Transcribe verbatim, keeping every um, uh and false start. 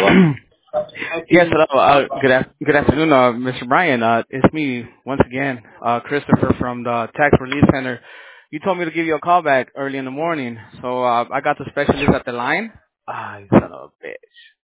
Yes, hello. Uh, good, af- good afternoon, uh, mister Brian. Uh, it's me once again, uh, Christopher from the Tax Relief Center. You told me to give you a call back early in the morning, so uh, I got the specialist at the line. Ah, you son of a bitch.